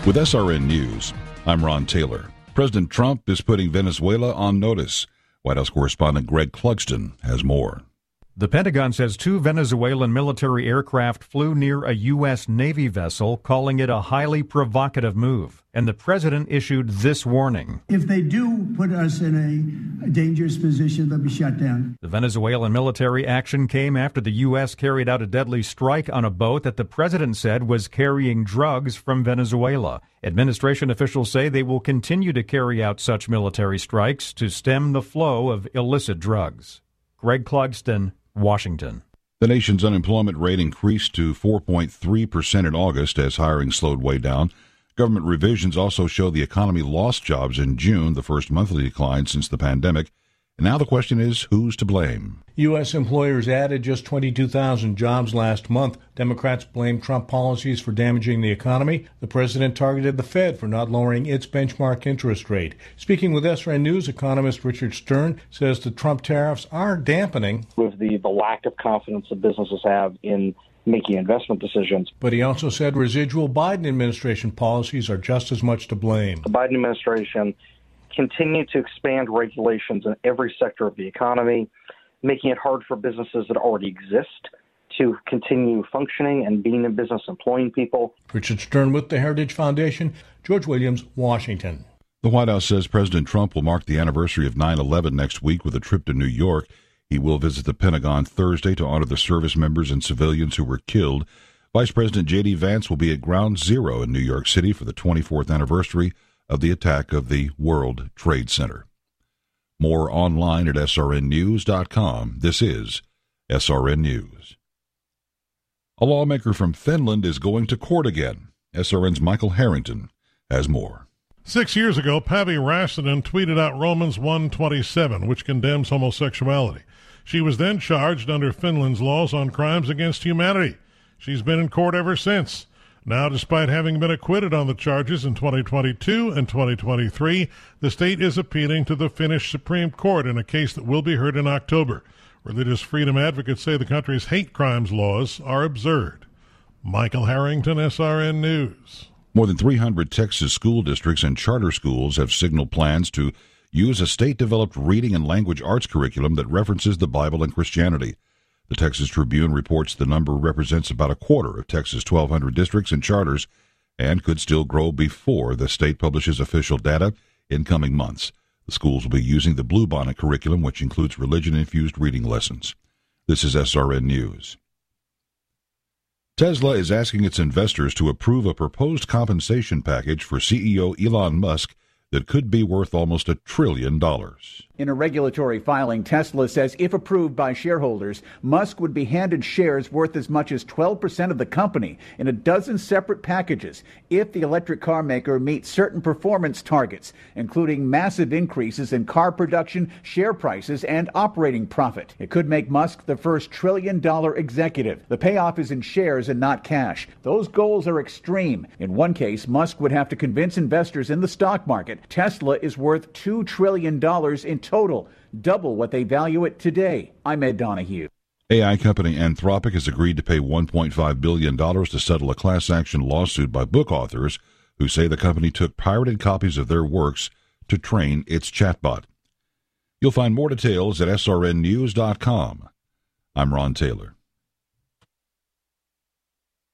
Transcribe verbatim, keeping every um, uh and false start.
With S R N News, I'm Ron Taylor. President Trump is putting Venezuela on notice. White House correspondent Greg Clugston has more. The Pentagon says two Venezuelan military aircraft flew near a U S. Navy vessel, calling it a highly provocative move. And the president issued this warning. If they do put us in a, a dangerous position, they'll be shot down. The Venezuelan military action came after the U S carried out a deadly strike on a boat that the president said was carrying drugs from Venezuela. Administration officials say they will continue to carry out such military strikes to stem the flow of illicit drugs. Greg Clugston, Washington. The nation's unemployment rate increased to four point three percent in August as hiring slowed way down. Government revisions also show the economy lost jobs in June, the first monthly decline since the pandemic. And now the question is, who's to blame? U S employers added just twenty-two thousand jobs last month. Democrats blame Trump policies for damaging the economy. The president targeted the Fed for not lowering its benchmark interest rate. Speaking with S R N News, economist Richard Stern says the Trump tariffs are dampening. With the, the lack of confidence that businesses have in making investment decisions. But he also said residual Biden administration policies are just as much to blame. The Biden administration continued to expand regulations in every sector of the economy, making it hard for businesses that already exist to continue functioning and being in business, employing people. Richard Stern with the Heritage Foundation, George Williams, Washington. The White House says President Trump will mark the anniversary of nine eleven next week with a trip to New York. He will visit the Pentagon Thursday to honor the service members and civilians who were killed. Vice President J D. Vance will be at Ground Zero in New York City for the twenty-fourth anniversary of the attack of the World Trade Center. More online at S R N news dot com. This is S R N News. A lawmaker from Finland is going to court again. S R N's Michael Harrington has more. Six years ago, Päivi Räsänen tweeted out Romans one twenty-seven, which condemns homosexuality. She was then charged under Finland's laws on crimes against humanity. She's been in court ever since. Now, despite having been acquitted on the charges in twenty twenty-two and twenty twenty-three, the state is appealing to the Finnish Supreme Court in a case that will be heard in October. Religious freedom advocates say the country's hate crimes laws are absurd. Michael Harrington, S R N News. More than three hundred Texas school districts and charter schools have signaled plans to use a state-developed reading and language arts curriculum that references the Bible and Christianity. The Texas Tribune reports the number represents about a quarter of Texas' twelve hundred districts and charters and could still grow before the state publishes official data in coming months. The schools will be using the Bluebonnet curriculum, which includes religion-infused reading lessons. This is S R N News. Tesla is asking its investors to approve a proposed compensation package for C E O Elon Musk that could be worth almost a trillion dollars. In a regulatory filing, Tesla says if approved by shareholders, Musk would be handed shares worth as much as twelve percent of the company in a dozen separate packages if the electric car maker meets certain performance targets, including massive increases in car production, share prices, and operating profit. It could make Musk the first trillion-dollar executive. The payoff is in shares and not cash. Those goals are extreme. In one case, Musk would have to convince investors in the stock market Tesla is worth two trillion dollars in total, double what they value it today. I'm Ed Donahue. A I company Anthropic has agreed to pay one point five billion dollars to settle a class action lawsuit by book authors who say the company took pirated copies of their works to train its chatbot. You'll find more details at S R N news dot com. I'm Ron Taylor.